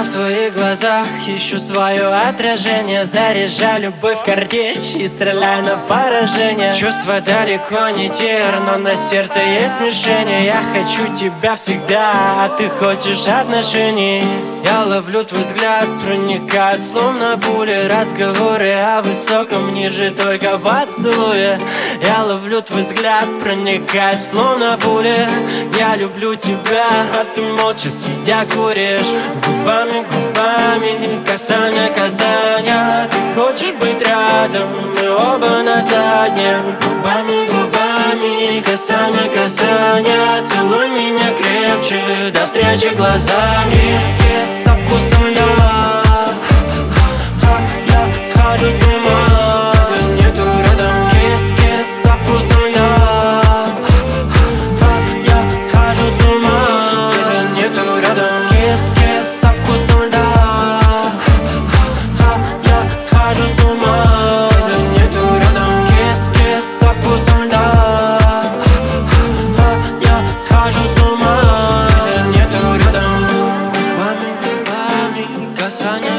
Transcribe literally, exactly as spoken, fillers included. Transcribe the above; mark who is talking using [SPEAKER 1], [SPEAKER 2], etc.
[SPEAKER 1] в твоих глазах ищу свое отражение. Заряжаю любовь в картечь и стреляю на поражение. Чувства далеко не тир, но на сердце есть смешение. Я хочу тебя всегда, а ты хочешь отношений. Я ловлю твой взгляд, проникает словно пули. Разговоры о высоком ниже только поцелуя. Я ловлю твой взгляд, проникает словно пули. Я люблю тебя, а ты молча сидя куришь. Губами, губами, касание, касание. Ты хочешь быть рядом, мы оба на заднем. Губами, губами, касание, касание. Целуй меня крепче, до встречи глазами. Кис-кис со вкусом льда. Я схожу с ума, ты нету рядом. Кис-кис со вкусом льда. Я схожу с ума, ты нету рядом. Кис-кис со вкусом льда. Я схожу с ума, ты нету рядом. Кис-кис со вкусом льда. Я схожу с ума, ты нету рядом. Губами, губами, касание.